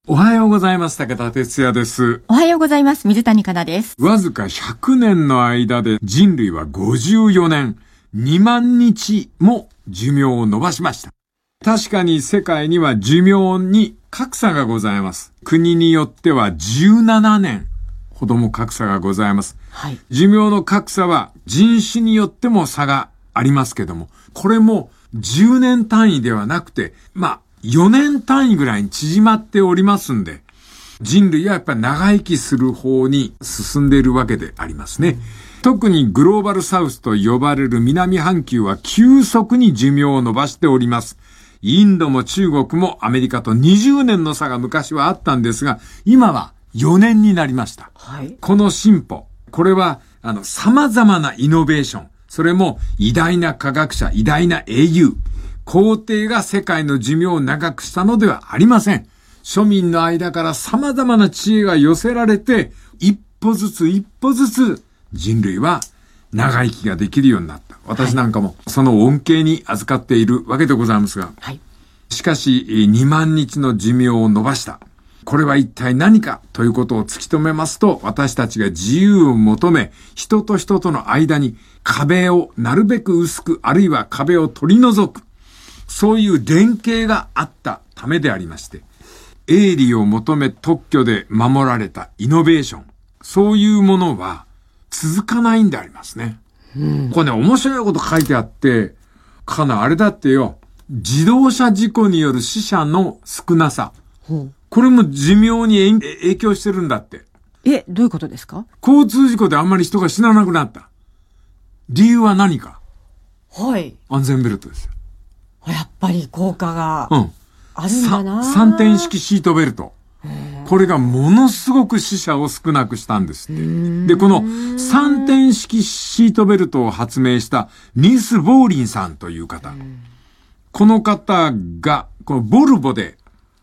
おはようございます。武田哲也です。 おはようございます。水谷香奈です。 わずか100年の間で人類は54年、2万日も寿命を伸ばしました。確かに世界には寿命に格差がございます。国によっては17年ほども格差がございます。 はい。 寿命の格差は人種によっても差がありますけども、これも10年単位ではなくて、4年単位ぐらいに縮まっておりますんで、人類はやっぱり長生きする方に進んでいるわけでありますね。特にグローバルサウスと呼ばれる南半球は急速に寿命を伸ばしております。インドも中国もアメリカと20年の差が昔はあったんですが、今は4年になりました。 はい。 この進歩、これは様々なイノベーション、それも偉大な科学者、偉大な英雄、皇帝が世界の寿命を長くしたのではありません。庶民の間から様々な知恵が寄せられて、一歩ずつ人類は長生きができるようになった。私なんかもその恩恵に預かっているわけでございますが、 はい。 しかし2万日の寿命を伸ばした。これは一体何かということを突き止めますと、私たちが自由を求め、人と人との間に壁をなるべく薄く、あるいは壁を取り除く。そういう連携があったためでありまして、営利を求め特許で守られたイノベーション、そういうものは続かないんでありますね。これね、面白いこと書いてあって、あれだってよ、自動車事故による死者の少なさ。これも寿命に影響してるんだって。 どういうことですか？ 交通事故であんまり人が死ななくなった。理由は何か？ はい。 安全ベルトですよ。 やっぱり効果があるんだな。 3点式シートベルト。これがものすごく死者を少なくしたんですって。で、この3点式シートベルトを発明したニース・ボーリンさんという方。この方が、このボルボで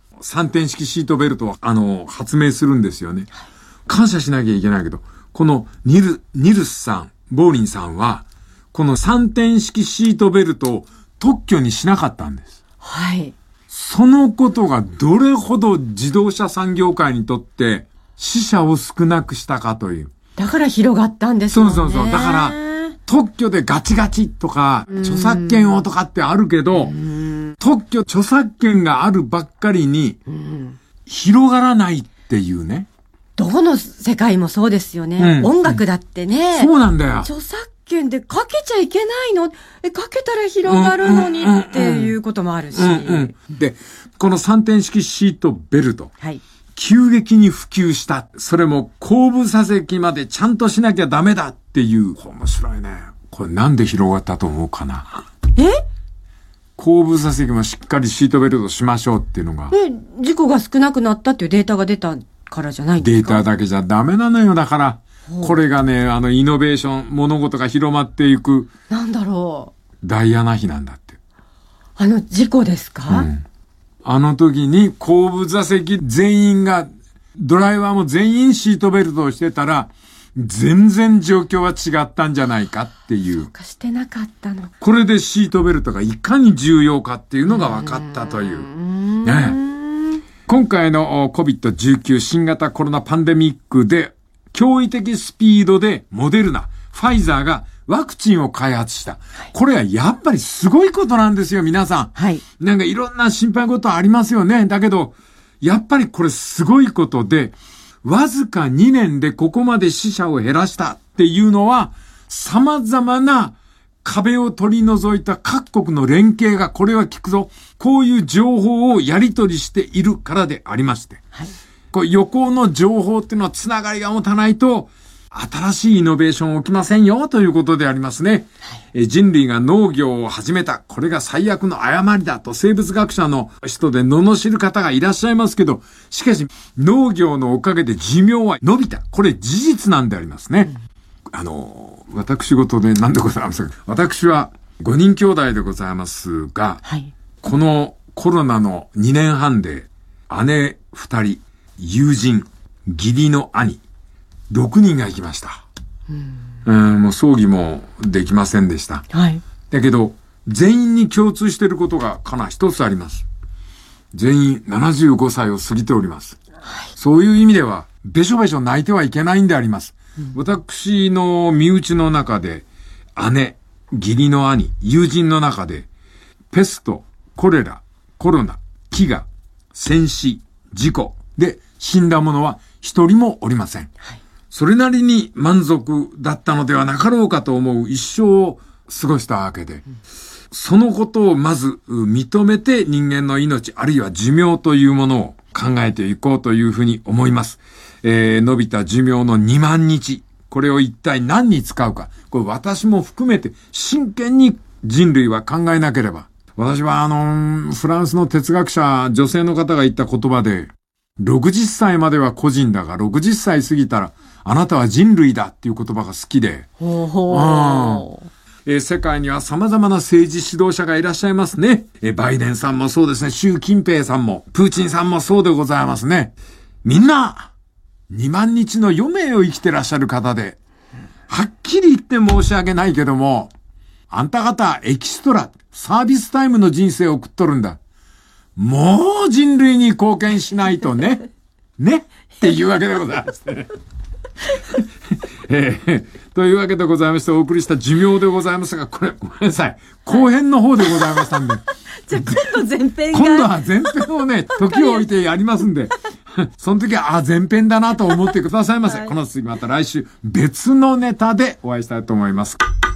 3点式シートベルトを発明するんですよね。感謝しなきゃいけないけど、このニルスさん、ボーリンさんは、この3点式シートベルトを特許にしなかったんです。 はい。 そのことがどれほど自動車産業界にとって死者を少なくしたかという。 だから広がったんですもんね。 そう。だから特許でガチガチとか著作権をとかってあるけど、特許著作権があるばっかりに広がらないっていうね。 どこの世界もそうですよね。音楽だってね。 そうなんだよ。 著作権でかけちゃいけないの？かけたら広がるのにっていうこともあるし。 で、この3点式シートベルト。 はい。 急激に普及した。それも後部座席までちゃんとしなきゃダメだっていう。面白いね。これなんで広がったと思うかな？後部座席もしっかりシートベルトしましょうっていうのが。 事故が少なくなったっていうデータが出たからじゃないですか？ データだけじゃダメなのよ。だから。これがね、イノベーション、物事が広まっていく。 なんだろう。 ダイアナ妃なんだって。 事故ですか？ あの時に後部座席全員が、ドライバーも全員シートベルトをしてたら、全然状況は違ったんじゃないかっていう。 そうか、してなかったの。 これでシートベルトがいかに重要かっていうのが分かったという。今回の COVID-19 新型コロナパンデミックで、驚異的スピードでモデルナ、ファイザーがワクチンを開発した。これはやっぱりすごいことなんですよ、皆さん。 はい。 なんかいろんな心配事ありますよね。だけど、やっぱりこれすごいことで、わずか2年でここまで死者を減らしたっていうのは、様々な壁を取り除いた各国の連携が、これは聞くぞ、こういう情報をやり取りしているからでありまして。 はい。 これ横の情報っていうのはつながりが持たないと、新しいイノベーション起きませんよということでありますね。人類が農業を始めた。これが最悪の誤りだと生物学者の人で罵る方がいらっしゃいますけど、しかし農業のおかげで寿命は伸びた。これ事実なんでありますね。私事で何でございますか。私は5人兄弟でございますが、このコロナの2年半で姉2人、友人、義理の兄、6人が行きました。もう葬儀もできませんでした。 はい。 だけど、全員に共通していることがかな一つあります。 全員75歳を過ぎております。そういう意味では、べしょべしょ泣いてはいけないんであります。私の身内の中で、姉、義理の兄、友人の中で、ペスト、コレラ、コロナ、飢餓、戦死、事故で死んだ者は一人もおりません。それなりに満足だったのではなかろうかと思う一生を過ごしたわけで、そのことをまず認めて人間の命あるいは寿命というものを考えていこうというふうに思います。伸びた寿命の2万日。これを一体何に使うか。これ私も含めて真剣に人類は考えなければ。私はフランスの哲学者、女性の方が言った言葉で、60歳までは個人だが、60歳過ぎたらあなたは人類だっていう言葉が好きで。世界には様々な政治指導者がいらっしゃいますね。バイデンさんもそうですね。習近平さんも、プーチンさんもそうでございますね。みんな、2万日の余命を生きてらっしゃる方で、はっきり言って申し訳ないけども、あんた方エキストラ、サービスタイムの人生を送っとるんだ。もう人類に貢献しないとね。ねっていうわけでございますね。というわけでございましてお送りした寿命でございますが、これごめんなさい。後編の方でございましたんで。 じゃあ今度前編が。 今度は前編をね、時を置いてやりますんで。その時は、前編だなと思ってくださいませ。この次また来週別のネタでお会いしたいと思います。